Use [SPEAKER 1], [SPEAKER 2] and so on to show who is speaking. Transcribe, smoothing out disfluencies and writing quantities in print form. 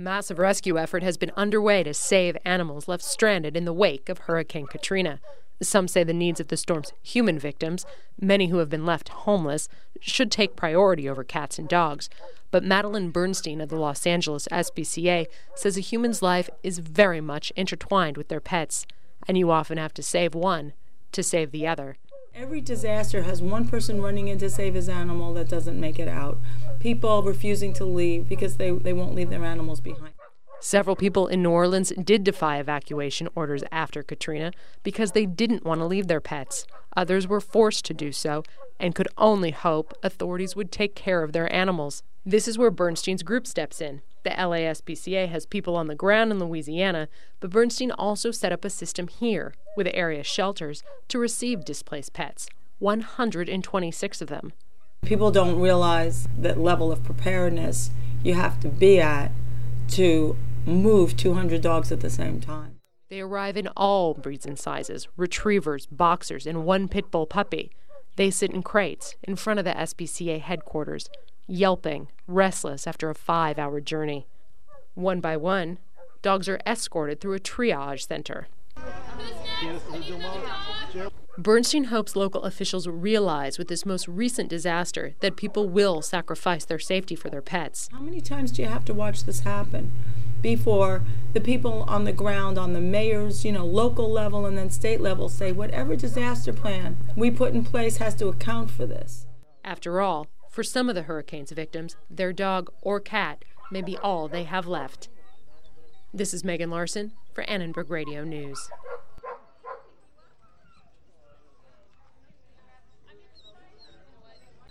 [SPEAKER 1] massive rescue effort has been underway to save animals left stranded in the wake of Hurricane Katrina. Some say the needs of the storm's human victims, many who have been left homeless, should take priority over cats and dogs. But Madeline Bernstein of the Los Angeles SPCA says a human's life is very much intertwined with their pets, and you often have to save one to save the other.
[SPEAKER 2] Every disaster has one person running in to save his animal that doesn't make it out. People refusing to leave because they won't leave their animals behind.
[SPEAKER 1] Several people in New Orleans did defy evacuation orders after Katrina because they didn't want to leave their pets. Others were forced to do so and could only hope authorities would take care of their animals. This is where Bernstein's group steps in. The LASPCA has people on the ground in Louisiana, but Bernstein also set up a system here with area shelters to receive displaced pets, 126 of them.
[SPEAKER 2] People don't realize that level of preparedness you have to be at to move 200 dogs at the same time.
[SPEAKER 1] They arrive in all breeds and sizes, retrievers, boxers, and one pit bull puppy. They sit in crates in front of the SPCA headquarters, yelping, restless after a 5-hour journey. One by one, dogs are escorted through a triage center. Bernstein hopes local officials realize with this most recent disaster that people will sacrifice their safety for their pets.
[SPEAKER 2] How many times do you have to watch this happen before the people on the ground, on the mayor's, local level and then state level say whatever disaster plan we put in place has to account for this?
[SPEAKER 1] After all, for some of the hurricane's victims, their dog or cat may be all they have left. This is Megan Larson for Annenberg Radio News.